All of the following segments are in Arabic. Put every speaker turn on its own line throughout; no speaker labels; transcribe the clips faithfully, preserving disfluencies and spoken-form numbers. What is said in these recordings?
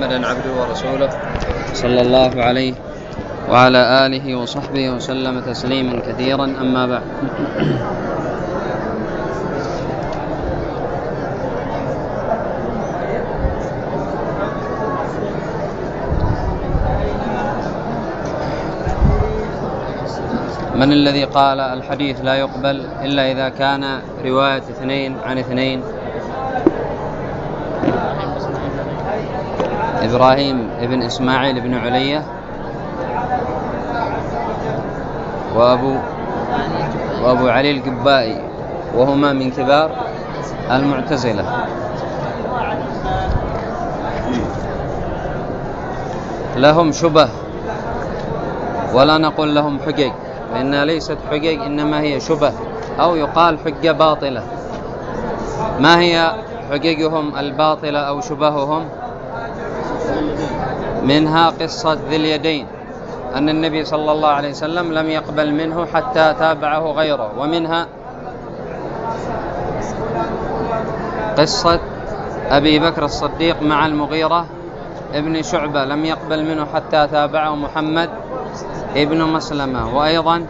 محمدا عبده ورسوله صلى الله عليه وعلى آله وصحبه وسلم تسليما كثيرا. أما بعد، من الذي قال الحديث لا يقبل إلا إذا كان رواية اثنين عن اثنين؟ إبراهيم ابن إسماعيل بن علية وأبو, وأبو علي القبائي، وهما من كبار المعتزلة. لهم شبه ولا نقول لهم حجج، فإنها ليست حجج إنما هي شبه، أو يقال حجة باطلة. ما هي حججهم الباطلة أو شبههم؟ منها قصة ذي اليدين، أن النبي صلى الله عليه وسلم لم يقبل منه حتى تابعه غيره. ومنها قصة أبي بكر الصديق مع المغيرة ابن شعبة، لم يقبل منه حتى تابعه محمد ابن مسلمة. وأيضا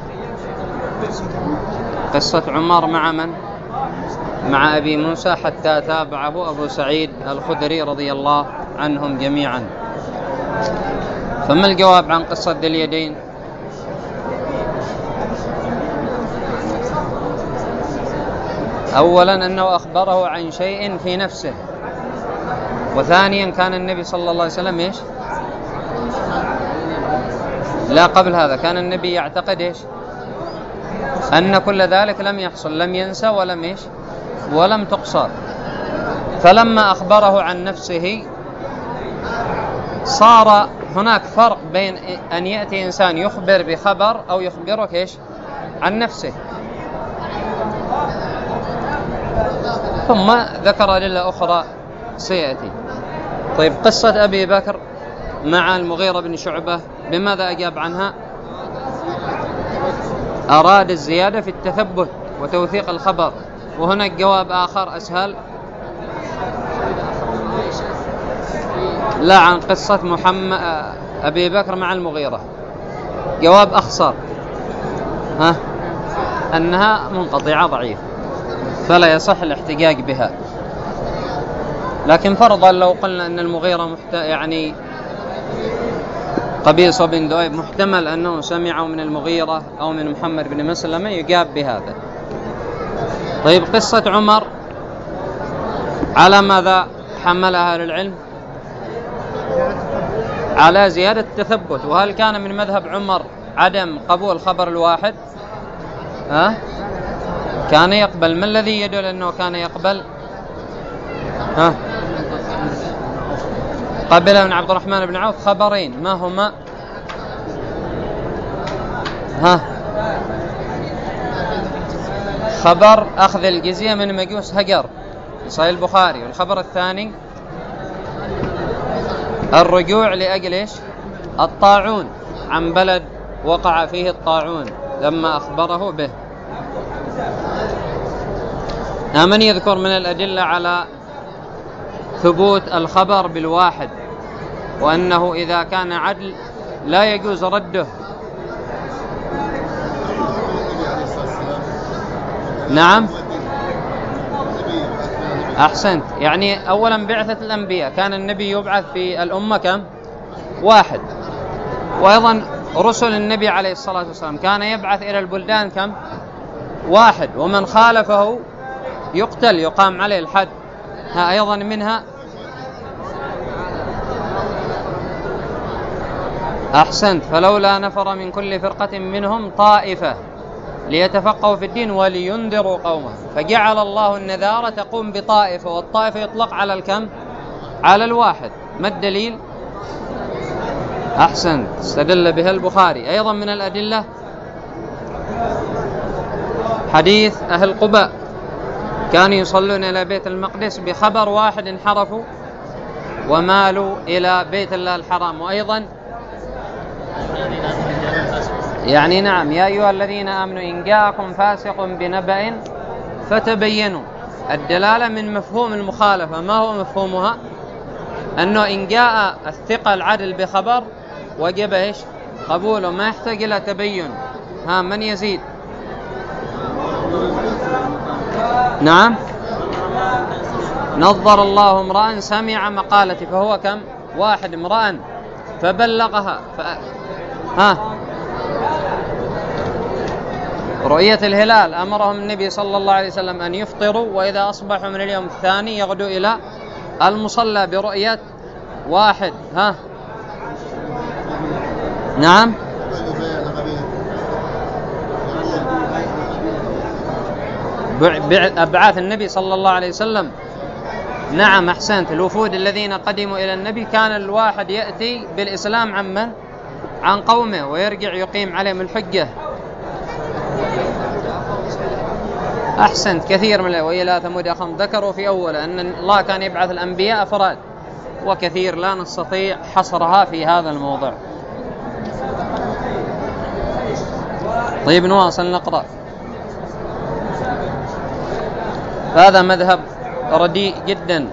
قصة عمر مع من؟ مع أبي موسى حتى تابعه أبو سعيد الخدري رضي الله عنهم جميعا. فما الجواب عن قصة ذي اليدين؟ أولا أنه أخبره عن شيء في نفسه، وثانيا كان النبي صلى الله عليه وسلم إيش؟ لا، قبل هذا كان النبي يعتقد إيش؟ أن كل ذلك لم يحصل، لم ينسى ولم إيش؟ ولم تقصر. فلما أخبره عن نفسه صار هناك فرق بين أن يأتي إنسان يخبر بخبر أو يخبرك إيش؟ عن نفسه. ثم ذكر أدلة أخرى سيأتي. طيب، قصة أبي بكر مع المغيرة بن شعبة بماذا أجاب عنها؟ أراد الزيادة في التثبت وتوثيق الخبر. وهناك جواب آخر أسهل، لا، عن قصة محمد أبي بكر مع المغيرة جواب أخصر، ها أنها منقطعة ضعيف فلا يصح الاحتجاج بها. لكن فرضا لو قلنا أن المغيرة محت... يعني قبيصة بن ذؤيب محتمل أنه سمعه من المغيرة أو من محمد بن مسلمة، يجاب بهذا. طيب، قصة عمر على ماذا حملها أهل العلم؟ على زيادة التثبت. وهل كان من مذهب عمر عدم قبول خبر الواحد؟ ها؟ كان يقبل. ما الذي يدل أنه كان يقبل؟ ها؟ قبل من عبد الرحمن بن عوف خبرين، ما هما؟ ها؟ خبر أخذ الجزية من مجوس هجر صحيح البخاري، والخبر الثاني الرجوع لأجل إيش؟ الطاعون، عن بلد وقع فيه الطاعون لما أخبره به. من يذكر من الأدلة على ثبوت الخبر بالواحد، وأنه إذا كان عدل لا يجوز رده؟ نعم، أحسنت. يعني أولا بعثة الأنبياء كان النبي يبعث في الأمة كم؟ واحد. وأيضا رسل النبي عليه الصلاة والسلام كان يبعث إلى البلدان كم؟ واحد. ومن خالفه يقتل، يقام عليه الحد. ها أيضا منها. أحسنت. فلولا نفر من كل فرقة منهم طائفة ليتفقهوا في الدين ولينذروا قومهم، فجعل الله النذارة تقوم بطائفة، والطائفة يطلق على الكم؟ على الواحد. ما الدليل؟ أحسنت، استدل بها البخاري. أيضا من الأدلة حديث أهل قباء كانوا يصلون إلى بيت المقدس بخبر واحد انحرفوا ومالوا إلى بيت الله الحرام. وأيضا يعني نعم، يا أيها الذين آمنوا إن جاءكم فاسق بنبأ فتبينوا. الدلالة من مفهوم المخالفة. ما هو مفهومها؟ أنه إن جاء الثقة العدل بخبر وجب إيش قبوله، ما يحتاج إلى تبين. ها من يزيد؟ نعم. نظر الله امرأ سمع مقالتي، فهو كم؟ واحد، امرأ فبلغها. ف... ها رؤية الهلال أمرهم النبي صلى الله عليه وسلم أن يفطروا، وإذا أصبحوا من اليوم الثاني يغدوا إلى المصلى برؤية واحد. ها نعم. أبعاث النبي صلى الله عليه وسلم. نعم أحسنت. الوفود الذين قدموا إلى النبي كان الواحد يأتي بالإسلام عن من؟ عن قومه، ويرجع يقيم عليهم الحجة. أحسنت. كثير من وإلى ثمود أخاهم ذكروا في أول أن الله كان يبعث الأنبياء أفراد، وكثير لا نستطيع حصرها في هذا الموضع. طيب نواصل نقرأ. هذا مذهب رديء جدا.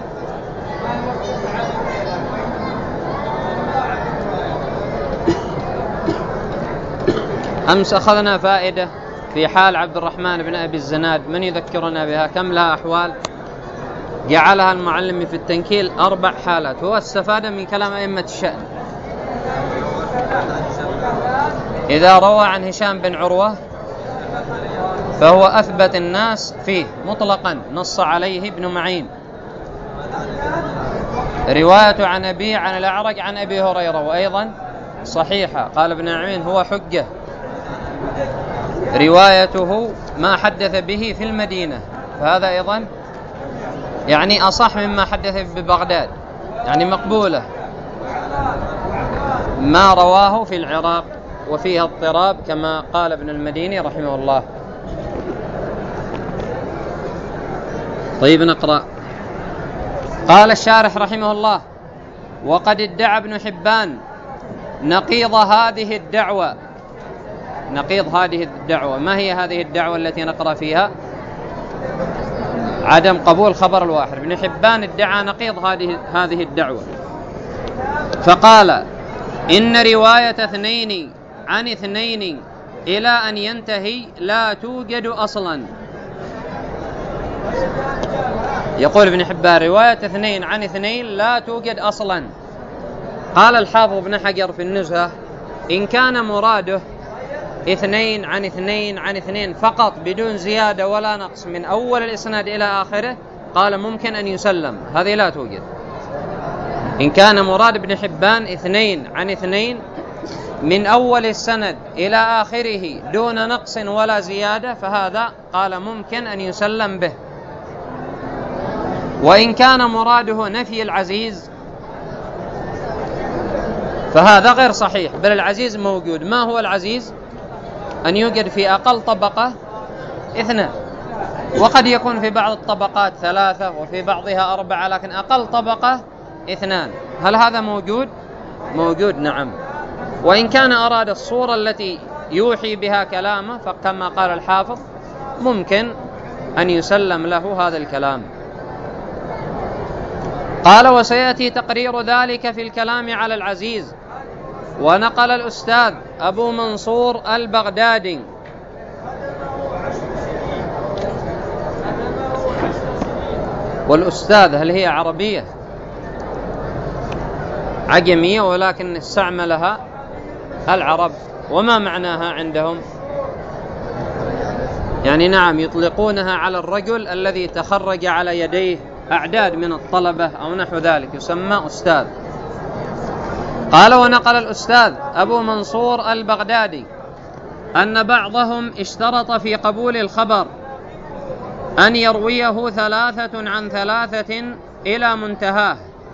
أمس أخذنا فائدة في حال عبد الرحمن بن أبي الزناد، من يذكرنا بها؟ كم لها أحوال؟ جعلها المعلم في التنكيل أربع حالات، هو استفاد من كلام أئمة الشأن. إذا روى عن هشام بن عروة فهو أثبت الناس فيه مطلقا، نص عليه ابن معين. رواية عن أبي عن الأعرج عن أبي هريرة وأيضا صحيحة، قال ابن معين هو حجة. روايته ما حدث به في المدينة، فهذا أيضا يعني أصح مما حدث ببغداد، يعني مقبولة. ما رواه في العراق وفيها اضطراب كما قال ابن المديني رحمه الله. طيب نقرأ. قال الشارح رحمه الله: وقد ادعى ابن حبان نقيض هذه الدعوة. نقيض هذه الدعوة، ما هي هذه الدعوة التي نقرأ فيها؟ عدم قبول خبر الواحد. ابن حبان ادعى نقيض هذه هذه الدعوة، فقال: إن رواية اثنين عن اثنين إلى أن ينتهي لا توجد أصلا. يقول ابن حبان رواية اثنين عن اثنين لا توجد أصلا. قال الحافظ ابن حجر في النزهة: إن كان مراده اثنين عن اثنين عن اثنين فقط بدون زيادة ولا نقص من أول الإسناد إلى آخره، قال ممكن أن يسلم، هذه لا توجد. إن كان مراد ابن حبان اثنين عن اثنين من أول السند إلى آخره دون نقص ولا زيادة، فهذا قال ممكن أن يسلم به. وإن كان مراده نفي العزيز فهذا غير صحيح، بل العزيز موجود. ما هو العزيز؟ أن يوجد في أقل طبقة اثنان، وقد يكون في بعض الطبقات ثلاثة وفي بعضها أربعة، لكن أقل طبقة اثنان. هل هذا موجود؟ موجود، نعم. وإن كان أراد الصورة التي يوحي بها كلامه، فكما قال الحافظ ممكن أن يسلم له هذا الكلام. قال: وسيأتي تقرير ذلك في الكلام على العزيز. ونقل الأستاذ أبو منصور البغدادي والأستاذ هل هي عربية عجمية ولكن استعملها العرب؟ وما معناها عندهم؟ يعني نعم يطلقونها على الرجل الذي تخرج على يديه أعداد من الطلبة أو نحو ذلك، يسمى أستاذ. قال: ونقل الأستاذ أبو منصور البغدادي أن بعضهم اشترط في قبول الخبر أن يرويه ثلاثة عن ثلاثة إلى منتهاه،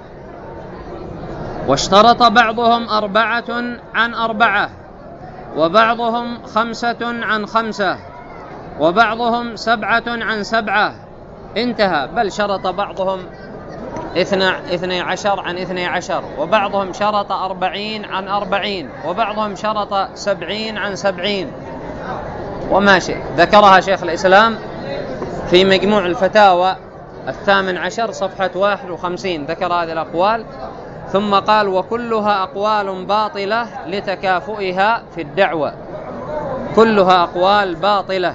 واشترط بعضهم أربعة عن أربعة، وبعضهم خمسة عن خمسة، وبعضهم سبعة عن سبعة، انتهى. بل شرط بعضهم اثني عشر عن اثني عشر، وبعضهم شرط أربعين عن أربعين، وبعضهم شرط سبعين عن سبعين، وما شئ. ذكرها شيخ الإسلام في مجموع الفتاوى الثامن عشر صفحة واحد وخمسين ذكر هذه الأقوال، ثم قال: وكلها أقوال باطلة لتكافؤها في الدعوة. كلها أقوال باطلة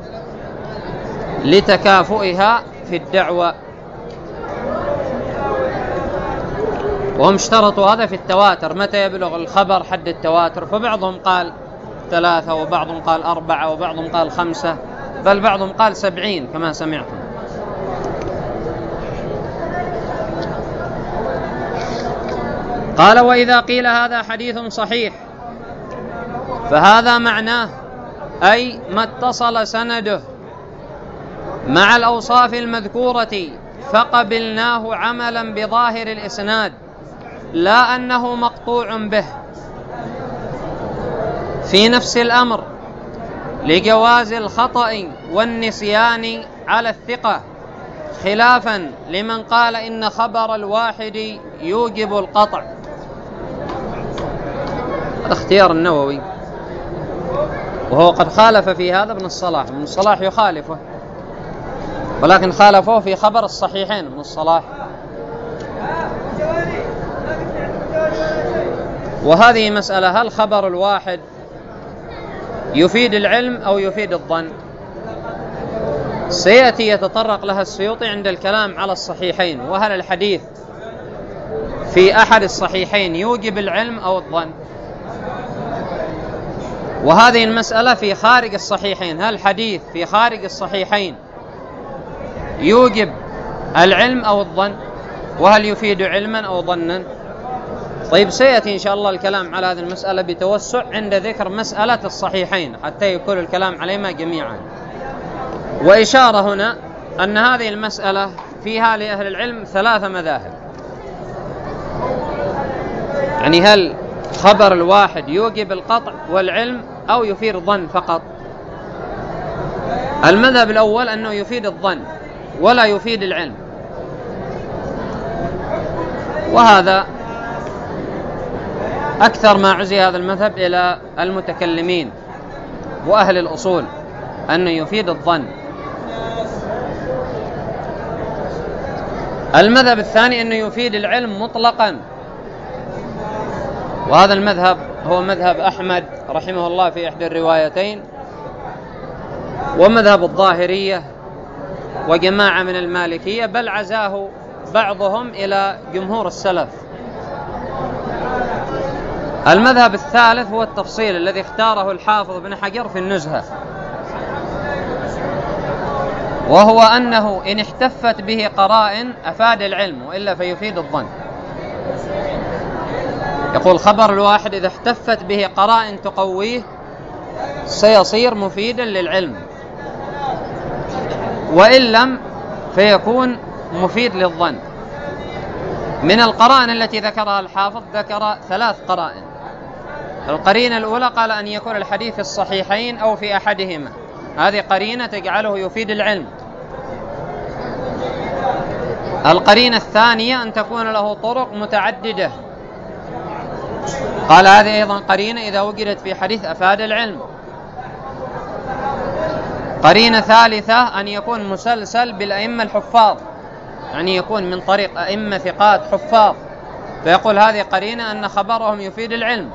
لتكافؤها في الدعوة. وهم اشترطوا هذا في التواتر، متى يبلغ الخبر حد التواتر، فبعضهم قال ثلاثة، وبعضهم قال أربعة، وبعضهم قال خمسة، بل بعضهم قال سبعين كما سمعتم. قال: وإذا قيل هذا حديث صحيح فهذا معناه أي ما اتصل سنده مع الأوصاف المذكورة فقبلناه عملا بظاهر الإسناد، لا أنه مقطوع به في نفس الأمر لجواز الخطأ والنسيان على الثقة، خلافا لمن قال إن خبر الواحد يوجب القطع. هذا اختيار النووي، وهو قد خالف في هذا ابن الصلاح. ابن الصلاح يخالفه، ولكن خالفوه في خبر الصحيحين ابن الصلاح. وهذه مسألة: هل خبر الواحد يفيد العلم أو يفيد الظن؟ سيأتي يتطرق لها السيوطي عند الكلام على الصحيحين، وهل الحديث في أحد الصحيحين يوجب العلم أو الظن؟ وهذه المسألة في خارج الصحيحين، هل الحديث في خارج الصحيحين يوجب العلم أو الظن؟ وهل يفيد علما أو ظنا؟ طيب، سيأتي إن شاء الله الكلام على هذه المسألة بتوسع عند ذكر مسألة الصحيحين حتى يكون الكلام عليهما جميعا. وإشارة هنا أن هذه المسألة فيها لأهل العلم ثلاثة مذاهب، يعني هل خبر الواحد يوجب القطع والعلم أو يفيد الظن فقط؟ المذهب الأول أنه يفيد الظن ولا يفيد العلم، وهذا أكثر ما عزي هذا المذهب إلى المتكلمين وأهل الأصول، أنه يفيد الظن. المذهب الثاني أنه يفيد العلم مطلقا، وهذا المذهب هو مذهب أحمد رحمه الله في إحدى الروايتين، ومذهب الظاهرية وجماعة من المالكية، بل عزاه بعضهم إلى جمهور السلف. المذهب الثالث هو التفصيل الذي اختاره الحافظ بن حجر في النزهة، وهو أنه إن احتفت به قرائن أفاد العلم، وإلا فيفيد الظن. يقول: خبر الواحد إذا احتفت به قرائن تقويه سيصير مفيدا للعلم، وإن لم فيكون مفيد للظن. من القرائن التي ذكرها الحافظ ذكر ثلاث قرائن. القرينة الأولى قال أن يكون الحديث في الصحيحين أو في أحدهما، هذه قرينة تجعله يفيد العلم. القرينة الثانية أن تكون له طرق متعددة، قال هذه أيضا قرينة إذا وجدت في حديث أفاد العلم. قرينة ثالثة أن يكون مسلسل بالأئمة الحفاظ، يعني يكون من طريق أئمة ثقات حفاظ، فيقول هذه قرينة أن خبرهم يفيد العلم.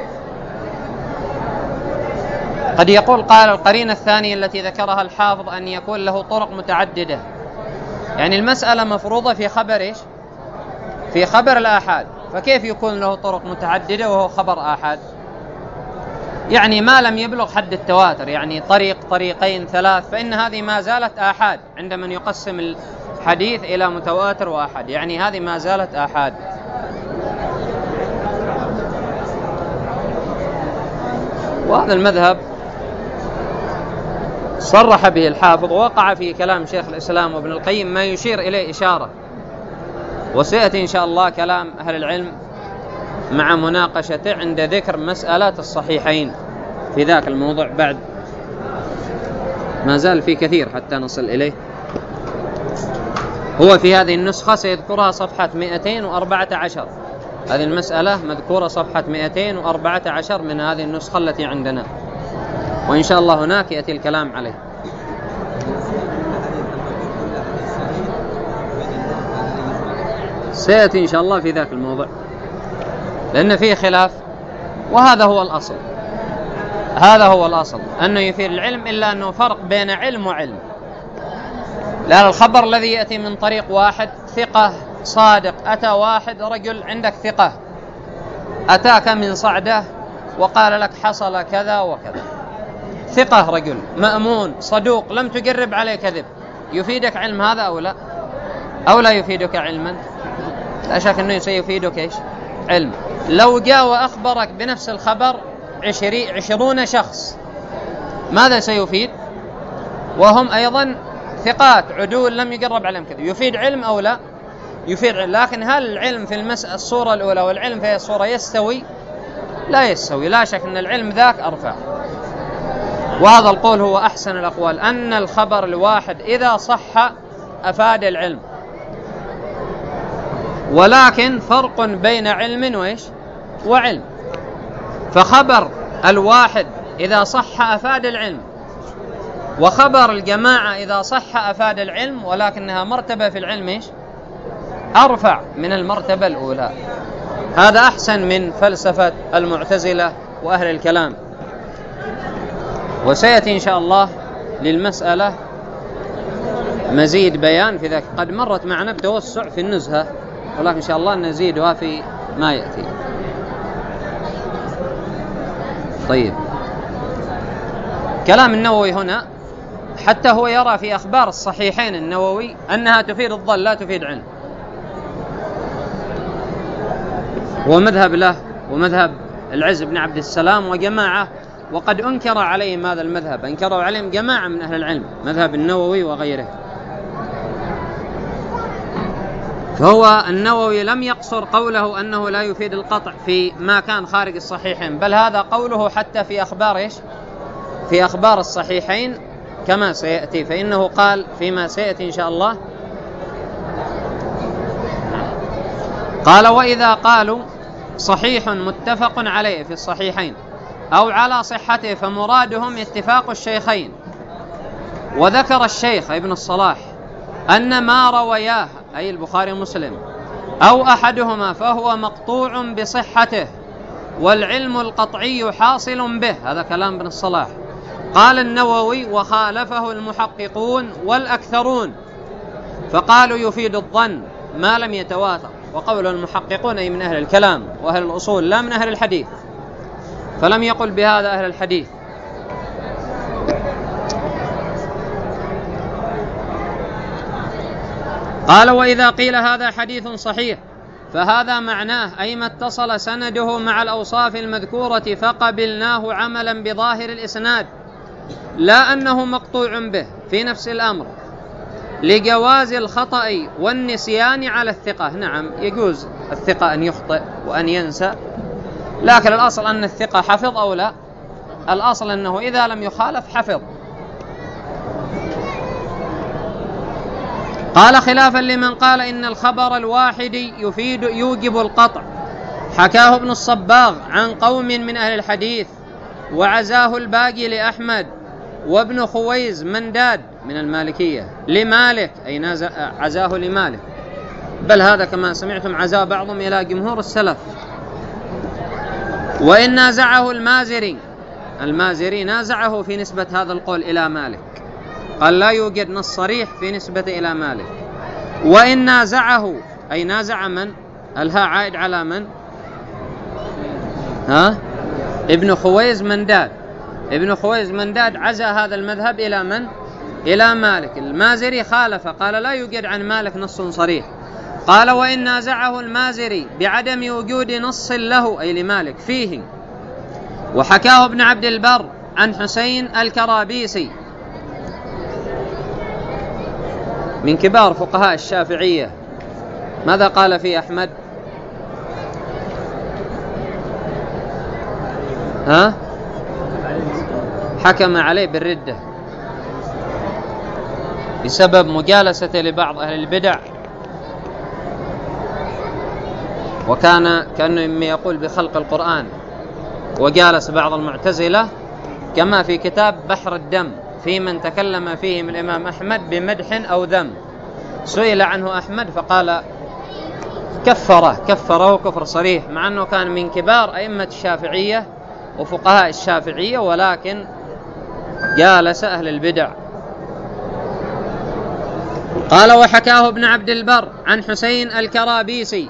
قد يقول قال القرينة الثانية التي ذكرها الحافظ أن يكون له طرق متعددة، يعني المسألة مفروضة في خبر إيش؟ في خبر الآحاد، فكيف يكون له طرق متعددة وهو خبر آحاد؟ يعني ما لم يبلغ حد التواتر، يعني طريق طريقين ثلاث، فإن هذه ما زالت آحاد عند من يقسم الحديث إلى متواتر وآحاد، يعني هذه ما زالت آحاد. وهذا المذهب صرح به الحافظ، ووقع في كلام شيخ الإسلام وابن القيم ما يشير إليه إشارة، وسيأتي إن شاء الله كلام أهل العلم مع مناقشته عند ذكر مسألة الصحيحين في ذاك الموضوع. بعد ما زال في كثير حتى نصل إليه. هو في هذه النسخة سيذكرها صفحة مئتين وأربعة عشر، هذه المسألة مذكورة صفحة مئتين وأربعة عشر من هذه النسخة التي عندنا، وإن شاء الله هناك يأتي الكلام عليه. سيأتي إن شاء الله في ذاك الموضوع، لأن فيه خلاف، وهذا هو الأصل. هذا هو الأصل أنه يفيد العلم، إلا أنه فرق بين علم وعلم. لأن الخبر الذي يأتي من طريق واحد ثقة صادق، أتى واحد رجل عندك ثقة أتاك من صعدة وقال لك حصل كذا وكذا، ثقة رجل مأمون صدوق لم تجرب عليه كذب، يفيدك علم هذا أو لا؟ أو لا يفيدك علما؟ لا شك أنه سيفيدك إيش؟ علم. لو جاء وأخبرك بنفس الخبر عشري عشرون شخص، ماذا سيفيد؟ وهم أيضا ثقات عدول لم يجرب عليهم كذب، يفيد علم أو لا؟ يفيد علم. لكن هل العلم في المسألة الصورة الأولى والعلم في الصورة يستوي؟ لا يستوي. لا شك أن العلم ذاك أرفع، وهذا القول هو أحسن الأقوال، أن الخبر الواحد إذا صح أفاد العلم، ولكن فرق بين علم وإيش؟ وعلم. فخبر الواحد إذا صح أفاد العلم، وخبر الجماعة إذا صح أفاد العلم، ولكنها مرتبة في العلم إيش؟ أرفع من المرتبة الأولى. هذا أحسن من فلسفة المعتزلة وأهل الكلام. وسيأتي إن شاء الله للمسألة مزيد بيان في ذلك، قد مرت معنا بتوسع في النزهة، ولكن إن شاء الله نزيدها في ما يأتي. طيب، كلام النووي هنا حتى هو يرى في أخبار الصحيحين النووي أنها تفيد الظن لا تفيد علم، ومذهب له ومذهب العز بن عبد السلام وجماعة، وقد أنكر عليهم هذا المذهب، أنكروا عليهم جماعة من أهل العلم، مذهب النووي وغيره. فهو النووي لم يقصر قوله أنه لا يفيد القطع في ما كان خارج الصحيحين، بل هذا قوله حتى في أخبار إيش؟ في أخبار الصحيحين كما سيأتي. فإنه قال فيما سيأتي إن شاء الله، قال: وإذا قالوا صحيح متفق عليه في الصحيحين أو على صحته فمرادهم اتفاق الشيخين. وذكر الشيخ ابن الصلاح أن ما روياه أي البخاري ومسلم أو أحدهما فهو مقطوع بصحته، والعلم القطعي حاصل به. هذا كلام ابن الصلاح. قال النووي: وخالفه المحققون والأكثرون، فقالوا يفيد الظن ما لم يتواتر. وقول المحققون أي من أهل الكلام وأهل الأصول لا من أهل الحديث، فلم يقل بهذا أهل الحديث. قال: وإذا قيل هذا حديث صحيح فهذا معناه أي ما اتصل سنده مع الأوصاف المذكورة فقبلناه عملا بظاهر الإسناد، لا أنه مقطوع به في نفس الأمر، لجواز الخطأ والنسيان على الثقة. نعم، يجوز الثقة أن يخطئ وأن ينسى، لكن الأصل أن الثقة حفظ أو لا؟ الأصل أنه إذا لم يخالف حفظ. قال: خلافا لمن قال إن الخبر الواحد يفيد يوجب القطع، حكاه ابن الصباغ عن قوم من أهل الحديث، وعزاه الباقي لأحمد، وابن خويز منداد من المالكية لمالك، أي عزاه لمالك، بل هذا كما سمعتم عزاه بعضهم إلى جمهور السلف. وإن نازعه المازري، المازري نازعه في نسبة هذا القول إلى مالك، قال لا يوجد نص صريح في نسبة إلى مالك. وإن نازعه أي نازع من؟ الها عائد على من؟ ها؟ ابن خويز منداد. ابن خويز منداد عزى هذا المذهب إلى من؟ إلى مالك. المازري خالف، قال لا يوجد عن مالك نص صريح. قال: وإن نازعه المازري بعدم وجود نص له أي لمالك فيه، وحكاه ابن عبد البر عن حسين الكرابيسي من كبار فقهاء الشافعية. ماذا قال فيه أحمد؟ ها؟ حكم عليه بالردة بسبب مجالسته لبعض أهل البدع، وكان كأنه مما يقول بخلق القرآن، وجالس بعض المعتزلة، كما في كتاب بحر الدم في من تكلم فيهم الإمام أحمد بمدح أو ذم. سئل عنه أحمد فقال كفره كفره كفر صريح، مع أنه كان من كبار أئمة الشافعية وفقهاء الشافعية، ولكن جالس أهل البدع. قال: وحكاه ابن عبد البر عن حسين الكرابيسي،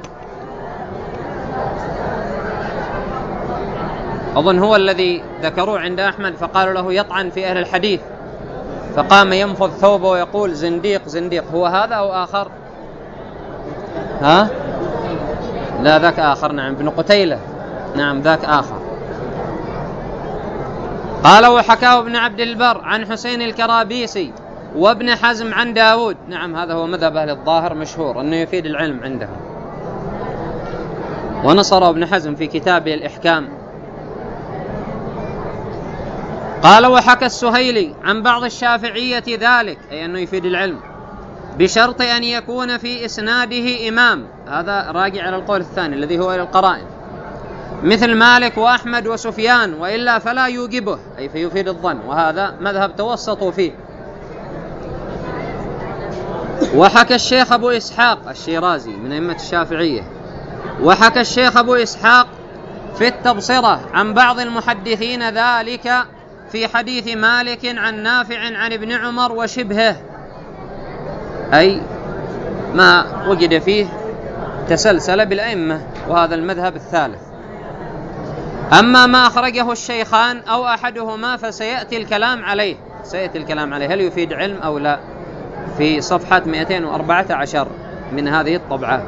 أظن هو الذي ذكروه عند أحمد فقالوا له يطعن في أهل الحديث، فقام ينفض ثوبه ويقول: زنديق زنديق. هو هذا أو آخر؟ ها؟ لا، ذاك آخر. نعم، ابن قتيلة. نعم، ذاك آخر. قال: وحكاه ابن عبد البر عن حسين الكرابيسي وابن حزم عن داود. نعم، هذا هو مذهب أهل الظاهر، مشهور أنه يفيد العلم عندهم، ونصر ابن حزم في كتابه الإحكام. قال: وحكى السهيلي عن بعض الشافعية ذلك، أي أنه يفيد العلم، بشرط أن يكون في إسناده إمام. هذا راجع على القول الثاني الذي هو إلى القرائن، مثل مالك وأحمد وسفيان، وإلا فلا يوجبه، أي فيفيد الظن، وهذا مذهب توسطوا فيه. وحكى الشيخ أبو إسحاق الشيرازي من أئمة الشافعية، وحكى الشيخ أبو إسحاق في التبصرة عن بعض المحدثين ذلك في حديث مالك عن نافع عن ابن عمر وشبهه، أي ما وجد فيه تسلسل بالأئمة، وهذا المذهب الثالث. أما ما أخرجه الشيخان أو أحدهما فسيأتي الكلام عليه، سيأتي الكلام عليه هل يفيد علم أو لا، في صفحة مئتين وأربعة عشر من هذه الطبعة.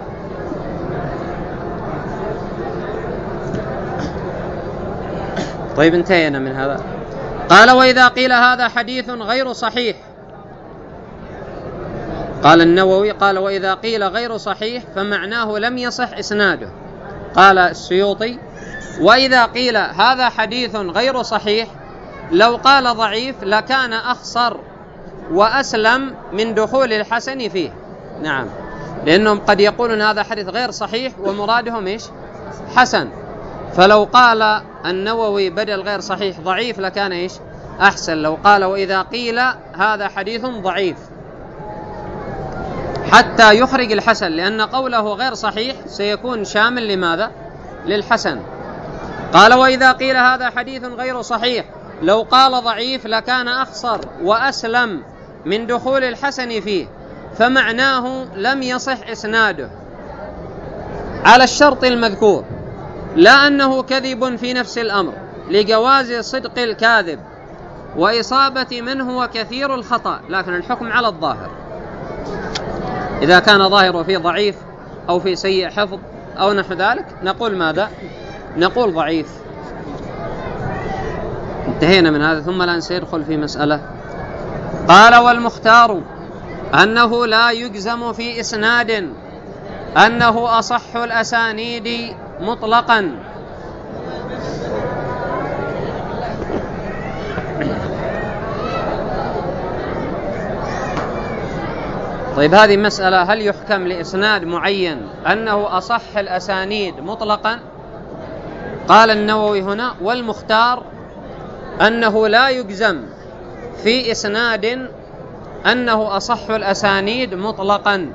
طيب، انتهينا من هذا. قال: وإذا قيل هذا حديث غير صحيح، قال النووي، قال: وإذا قيل غير صحيح فمعناه لم يصح إسناده. قال السيوطي: وإذا قيل هذا حديث غير صحيح لو قال ضعيف لكان أخصر وأسلم من دخول الحسن فيه. نعم، لأنهم قد يقولون هذا حديث غير صحيح ومرادهم إيش؟ حسن، فلو قال النووي بدل غير صحيح ضعيف لكان إيش؟ أحسن. لو قال: وإذا قيل هذا حديث ضعيف، حتى يخرج الحسن، لأن قوله غير صحيح سيكون شامل لماذا؟ للحسن. قال: وإذا قيل هذا حديث غير صحيح لو قال ضعيف لكان أخصر وأسلم من دخول الحسن فيه، فمعناه لم يصح إسناده على الشرط المذكور، لا أنه كذب في نفس الأمر لجواز صدق الكاذب وإصابة من هو كثير الخطأ، لكن الحكم على الظاهر. إذا كان ظاهره فيه ضعيف أو في سيء حفظ أو نحو ذلك نقول ماذا؟ نقول ضعيف. انتهينا من هذا. ثم الآن سيدخل في مسألة. قال: والمختار أنه لا يجزم في إسناد أنه أصح الأسانيد مطلقا. طيب، هذه مسألة، هل يحكم لإسناد معين أنه أصح الأسانيد مطلقا؟ قال النووي هنا: والمختار أنه لا يجزم في إسناد أنه أصح الأسانيد مطلقا،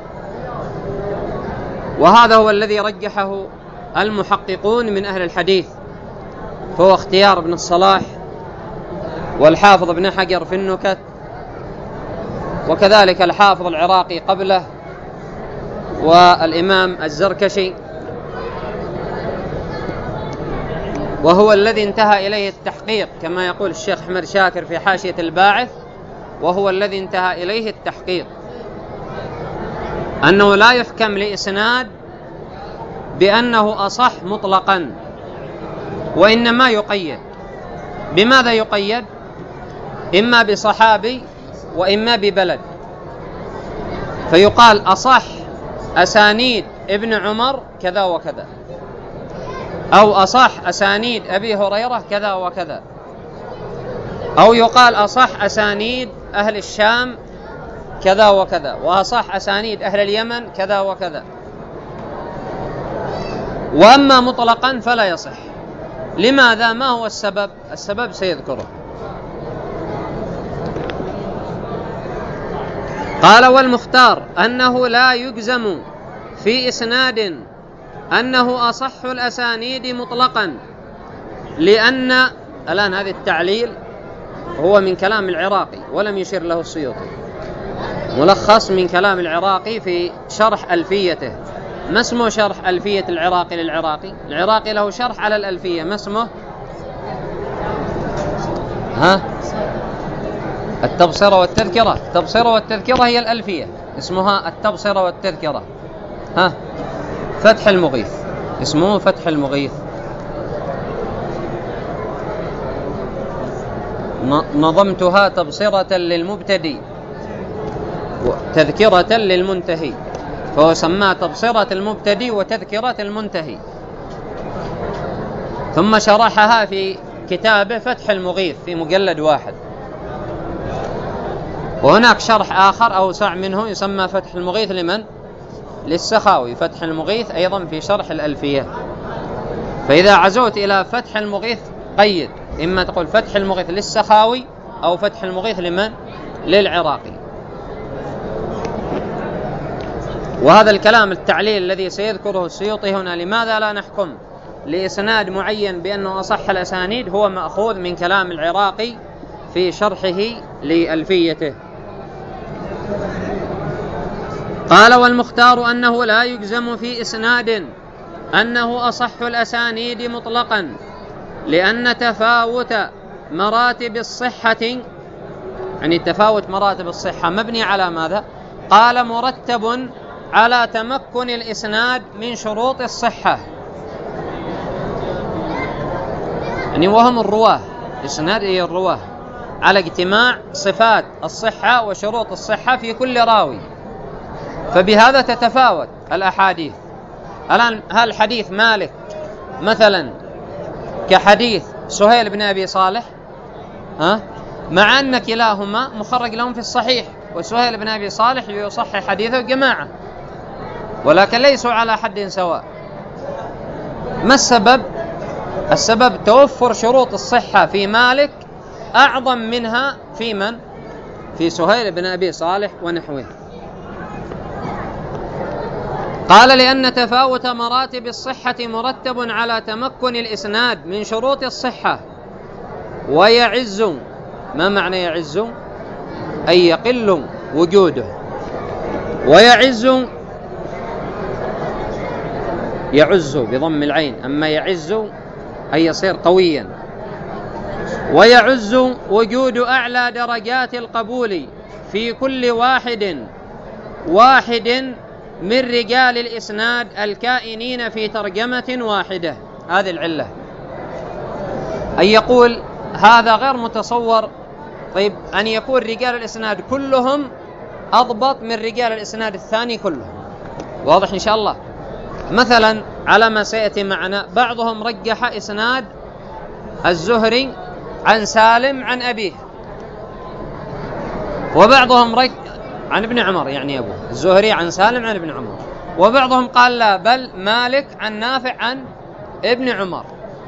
وهذا هو الذي رجحه المحققون من أهل الحديث، فهو اختيار ابن الصلاح والحافظ ابن حجر في النكت، وكذلك الحافظ العراقي قبله، والإمام الزركشي، وهو الذي انتهى إليه التحقيق كما يقول الشيخ أحمد شاكر في حاشية الباعث، وهو الذي انتهى إليه التحقيق، أنه لا يحكم لإسناد بأنه أصح مطلقا، وإنما يقيد. بماذا يقيد؟ إما بصحابي وإما ببلد، فيقال أصح أسانيد ابن عمر كذا وكذا، أو أصح أسانيد أبي هريرة كذا وكذا، أو يقال أصح أسانيد أهل الشام كذا وكذا، وأصح أسانيد أهل اليمن كذا وكذا. وأما مطلقا فلا يصح. لماذا؟ ما هو السبب؟ السبب سيذكره. قال: والمختار أنه لا يجزم في إسناد أنه أصح الأسانيد مطلقا، لأن الآن هذا التعليل هو من كلام العراقي ولم يشر له السيوطي، ملخص من كلام العراقي في شرح ألفيته. ما اسمه شرح ألفية العراقي للعراقي؟ العراقي له شرح على الألفية، ما اسمه؟ ها؟ التبصرة والتذكرة. التبصرة والتذكرة هي الألفية، اسمها التبصرة والتذكرة. ها؟ فتح المغيث، اسمه فتح المغيث. نظمتها تبصرة للمبتدي وتذكرة للمنتهي، فهو سماه تبصرة المبتدي وتذكرة المنتهي، ثم شرحها في كتابه فتح المغيث في مجلد واحد. وهناك شرح آخر أوسع منه يسمى فتح المغيث لمن؟ للسخاوي. فتح المغيث أيضا في شرح الألفية. فإذا عزوت إلى فتح المغيث قيد، إما تقول فتح المغيث للسخاوي أو فتح المغيث لمن؟ للعراقي. وهذا الكلام التعليل الذي سيذكره السيوطي هنا، لماذا لا نحكم لإسناد معين بأنه أصح الأسانيد، هو مأخوذ من كلام العراقي في شرحه لألفيته. قال: والمختار أنه لا يجزم في إسناد أنه أصح الأسانيد مطلقا، لأن تفاوت مراتب الصحة، يعني تفاوت مراتب الصحة مبني على ماذا؟ قال: مرتب على تمكن الإسناد من شروط الصحة، يعني وهم الرواه، إسناد هي الرواه، على اجتماع صفات الصحة وشروط الصحة في كل راوي، فبهذا تتفاوت الأحاديث. الآن هل حديث مالك مثلا كحديث سهيل بن أبي صالح؟ ها؟ مع أن كلاهما مخرج لهم في الصحيح، وسهيل بن أبي صالح يصحح حديثه جماعة، ولكن ليسوا على حد سواء. ما السبب؟ السبب توفر شروط الصحة في مالك أعظم منها في من؟ في سهيل بن أبي صالح ونحوه. قال: لأن تفاوت مراتب الصحة مرتب على تمكن الإسناد من شروط الصحة، ويعز، ما معنى يعز؟ أي يقل وجوده، ويعز يعز بضم العين، أما يعز أي يصير قويا. ويعز وجود أعلى درجات القبول في كل واحد واحد من رجال الإسناد الكائنين في ترجمة واحدة. هذه العلة، أن يقول هذا غير متصور. طيب، أن يكون رجال الإسناد كلهم أضبط من رجال الإسناد الثاني كلهم. واضح إن شاء الله؟ مثلا على ما سيأتي معنا، بعضهم رجح إسناد الزهري عن سالم عن أبيه، وبعضهم رجح عن ابن عمر، يعني أبوه الزهري عن سالم عن ابن عمر، وبعضهم قال لا، بل مالك عن نافع عن ابن عمر.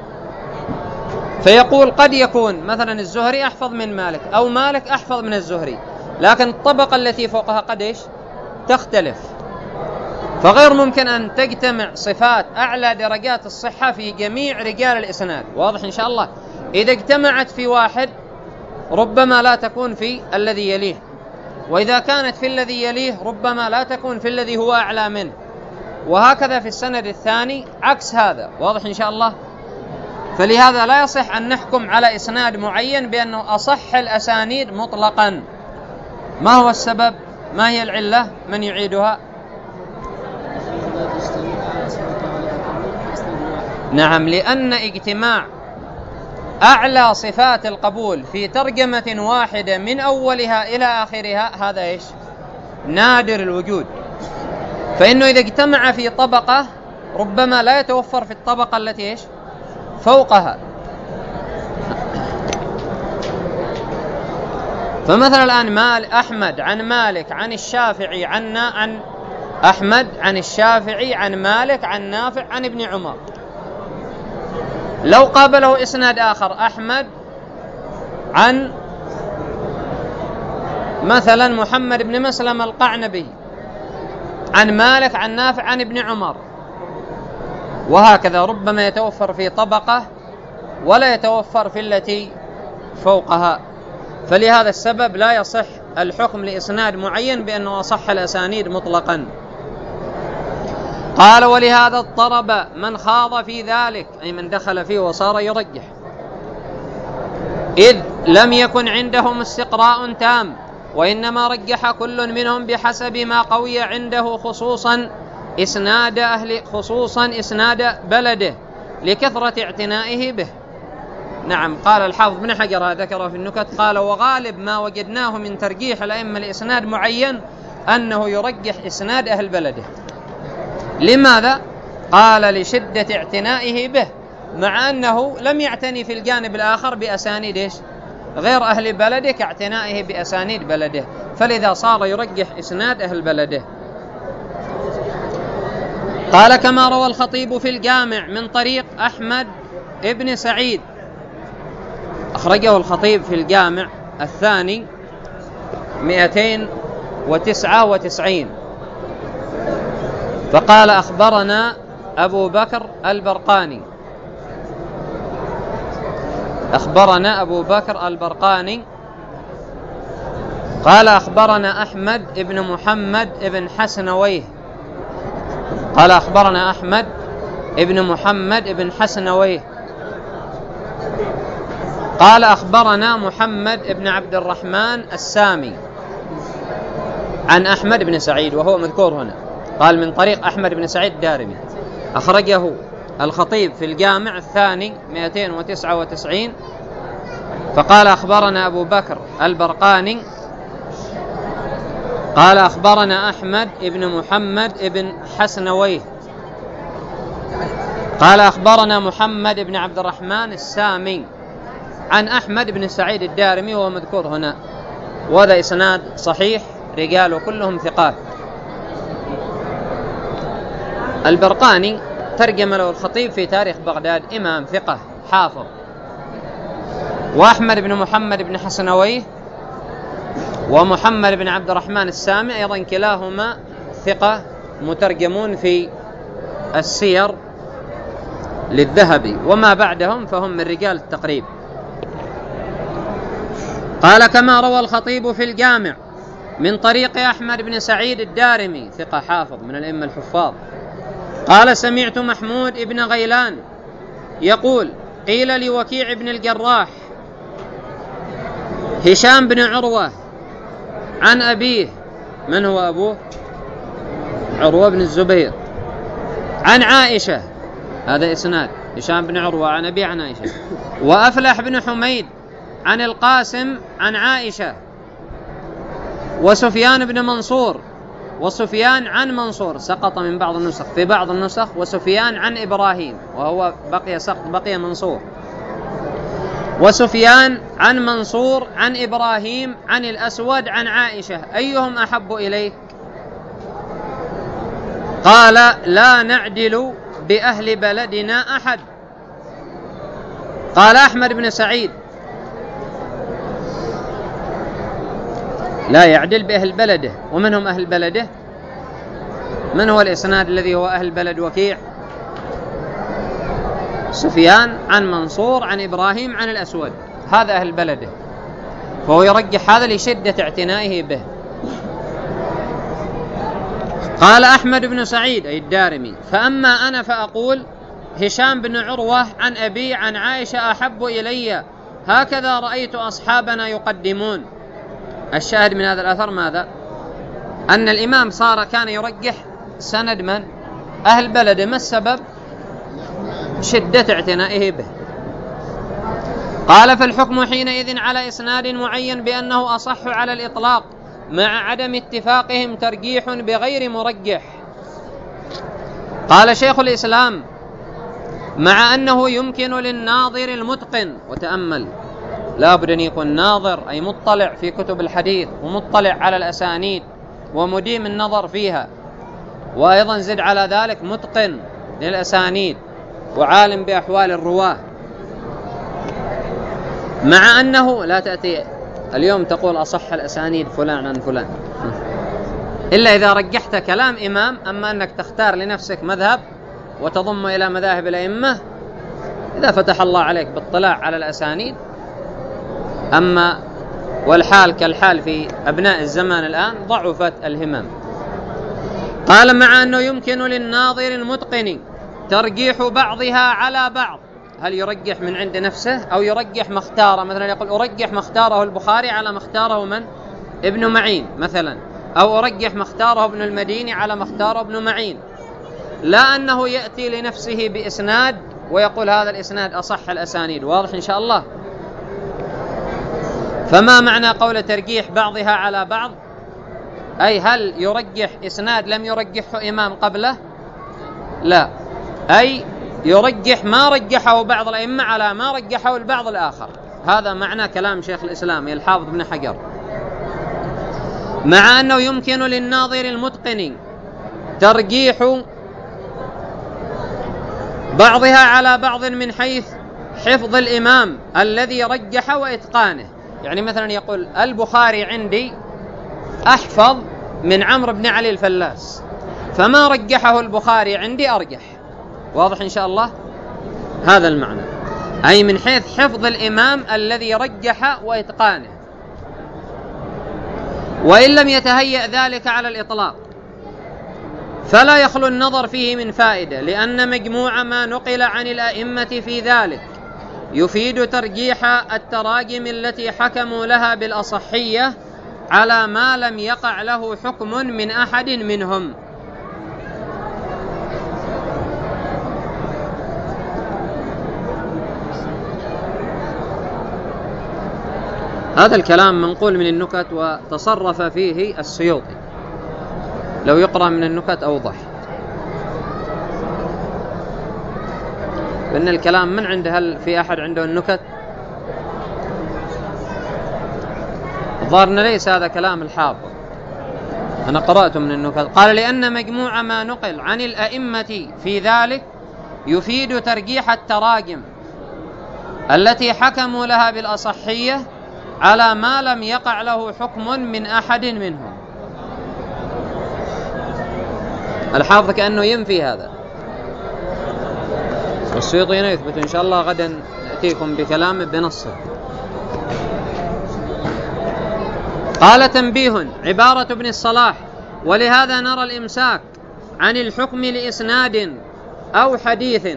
فيقول قد يكون مثلا الزهري أحفظ من مالك، أو مالك أحفظ من الزهري، لكن الطبقة التي فوقها قد إيش؟ تختلف. فغير ممكن أن تجتمع صفات أعلى درجات الصحة في جميع رجال الإسناد. واضح إن شاء الله؟ إذا اجتمعت في واحد ربما لا تكون في الذي يليه، وإذا كانت في الذي يليه ربما لا تكون في الذي هو أعلى منه، وهكذا في السند الثاني عكس هذا. واضح إن شاء الله؟ فلهذا لا يصح أن نحكم على إسناد معين بأنه أصح الأسانيد مطلقا. ما هو السبب؟ ما هي العلة؟ من يعيدها؟ نعم، لأن اجتماع أعلى صفات القبول في ترجمة واحدة من أولها إلى آخرها هذا إيش؟ نادر الوجود. فإنه إذا اجتمع في طبقة ربما لا يتوفر في الطبقة التي إيش؟ فوقها. فمثلا الآن مال أحمد عن مالك عن الشافعي عن عن أحمد عن الشافعي عن مالك عن نافع عن ابن عمر، لو قابله إسناد آخر أحمد عن مثلا محمد بن مسلم القعنبي عن مالك عن نافع عن ابن عمر، وهكذا ربما يتوفر في طبقة ولا يتوفر في التي فوقها. فلهذا السبب لا يصح الحكم لإسناد معين بأنه أصح الأسانيد مطلقا. قال: ولهذا اضطرب من خاض في ذلك، أي من دخل فيه وصار يرجح، إذ لم يكن عندهم استقراء تام، وإنما رجح كل منهم بحسب ما قوي عنده، خصوصا إسناد أهل خصوصا إسناد بلده لكثرة اعتنائه به. نعم، قال الحافظ بن حجر ذكر في النكت، قال: وغالب ما وجدناه من ترجيح الأئمة لإسناد معين أنه يرجح إسناد أهل بلده. لماذا؟ قال: لشدة اعتنائه به، مع أنه لم يعتني في الجانب الآخر بأسانيد إيش؟ غير أهل بلده كاعتنائه بأسانيد بلده، فلذا صار يرجح إسناد أهل بلده. قال: كما روى الخطيب في الجامع من طريق أحمد ابن سعيد، أخرجه الخطيب في الجامع الثاني مئتين وتسعة وتسعين، فقال: أخبرنا أبو بكر البرقاني أخبرنا أبو بكر البرقاني قال: أخبرنا أحمد ابن محمد ابن حسنويه قال: أخبرنا أحمد ابن محمد ابن حسنويه قال: أخبرنا محمد ابن عبد الرحمن السامي عن أحمد بن سعيد، وهو مذكور هنا، قال من طريق أحمد بن سعيد الدارمي، أخرجه الخطيب في الجامع الثاني مئتين وتسعة وتسعين، فقال: أخبرنا أبو بكر البرقاني قال: أخبرنا أحمد ابن محمد ابن حسنويه قال: أخبرنا محمد بن عبد الرحمن السامي عن أحمد بن سعيد الدارمي، وهو مذكور هنا، وهذا إسناد صحيح، رجاله كلهم ثقات. البرقاني ترجم له الخطيب في تاريخ بغداد، إمام ثقة حافظ. وأحمد بن محمد بن حسنويه ومحمد بن عبد الرحمن السامي أيضا كلاهما ثقة، مترجمون في السير للذهبي، وما بعدهم فهم من رجال التقريب. قال: كما روى الخطيب في الجامع من طريق أحمد بن سعيد الدارمي، ثقة حافظ من الأئمة الحفاظ، قال: سمعت محمود بن غيلان يقول: قيل لوكيع بن الجراح: هشام بن عروة عن أبيه، من هو أبوه؟ عروة بن الزبير، عن عائشة، هذا إسناد هشام بن عروة عن أبيه عن عائشة. وأفلح بن حميد عن القاسم عن عائشة. وسفيان بن منصور، وسفيان عن منصور، سقط من بعض النسخ، في بعض النسخ وسفيان عن إبراهيم، وهو بقي سقط، بقي منصور. وسفيان عن منصور عن إبراهيم عن الأسود عن عائشة، أيهم أحب إليك؟ قال: لا نعدل بأهل بلدنا أحد. قال أحمد بن سعيد: لا يعدل بأهل بلده. ومن هم أهل بلده؟ من هو الإسناد الذي هو أهل بلد وكيع؟ سفيان عن منصور عن إبراهيم عن الأسود، هذا أهل بلده، فهو يرجح هذا لشدة اعتنائه به. قال أحمد بن سعيد أي الدارمي: فأما أنا فأقول هشام بن عروة عن أبي عن عائشة أحب إلي، هكذا رأيت أصحابنا يقدمون. الشاهد من هذا الأثر ماذا؟ أن الإمام صار كان يرجح سند من؟ أهل بلده. ما السبب؟ شدة اعتنائه به. قال: فالحكم حينئذ على إسناد معين بأنه أصح على الإطلاق، مع عدم اتفاقهم ترجيح بغير مرجح. قال شيخ الإسلام: مع أنه يمكن للناظر المتقن، وتأمل، لا بد أن يكون ناظر أي مطلع في كتب الحديث ومطلع على الأسانيد ومديم النظر فيها، وأيضا زد على ذلك متقن للأسانيد وعالم بأحوال الرواة. مع أنه لا تأتي اليوم تقول أصح الأسانيد فلان عن فلان، إلا إذا رجحت كلام إمام. أما أنك تختار لنفسك مذهب وتضم إلى مذاهب الأئمة، إذا فتح الله عليك باطلاع على الأسانيد. أما والحال كالحال في أبناء الزمان الآن، ضعفت الهمم. قال: مع أنه يمكن للناظر المتقن ترجيح بعضها على بعض. هل يرجح من عند نفسه أو يرجح ما اختاره؟ مثلا يقول: أرجح ما اختاره البخاري على ما اختاره من؟ ابن معين مثلا، أو أرجح ما اختاره ابن المديني على ما اختاره ابن معين. لا أنه يأتي لنفسه بإسناد ويقول هذا الإسناد أصح الأسانيد. واضح إن شاء الله؟ فما معنى قول ترجيح بعضها على بعض؟ أي هل يرجح إسناد لم يرجحه إمام قبله؟ لا، أي يرجح ما رجحه بعض الأئمة على ما رجحه البعض الآخر. هذا معنى كلام شيخ الإسلام الحافظ ابن حجر. مع أنه يمكن للناظر المتقن ترجيح بعضها على بعض من حيث حفظ الإمام الذي رجح وإتقانه. يعني مثلا يقول: البخاري عندي أحفظ من عمرو بن علي الفلاس، فما رجحه البخاري عندي أرجح. واضح إن شاء الله؟ هذا المعنى، أي من حيث حفظ الإمام الذي رجح وإتقانه. وإن لم يتهيأ ذلك على الإطلاق فلا يخلو النظر فيه من فائدة، لأن مجموع ما نقل عن الأئمة في ذلك يفيد ترجيح التراجم التي حكموا لها بالأصحية على ما لم يقع له حكم من أحد منهم. هذا الكلام منقول من النكت وتصرف فيه السيوطي، لو يقرأ من النكت أوضح. بأن الكلام من عنده، هل في أحد عنده النكت؟ ظهرنا ليس هذا كلام الحافظ، أنا قرأته من النكت. قال: لأن مجموع ما نقل عن الأئمة في ذلك يفيد ترجيح التراجم التي حكموا لها بالأصحية على ما لم يقع له حكم من أحد منهم. الحافظ كأنه ينفي هذا، والسيوطي يثبت. إن شاء الله غدا نأتيكم بكلام بنصه. قال: تنبيه: عبارة ابن الصلاح: ولهذا نرى الإمساك عن الحكم لإسناد أو حديث.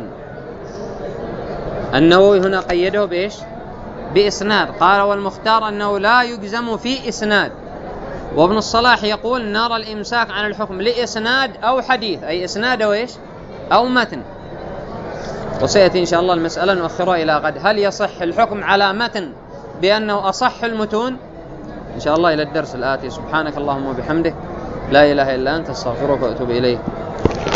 النووي هنا قيده بإيش؟ بإسناد. قال: والمختار أنه لا يجزم في إسناد. وابن الصلاح يقول: نرى الإمساك عن الحكم لإسناد أو حديث، أي إسناد أو إيش؟ أو متن. وسيأتي إن شاء الله المسألة نؤخرها إلى غد. هل يصح الحكم على متن بأنه أصح المتون؟ إن شاء الله إلى الدرس الآتي. سبحانك اللهم وبحمدك، لا إله إلا أنت، استغفرك وأتوب إليك.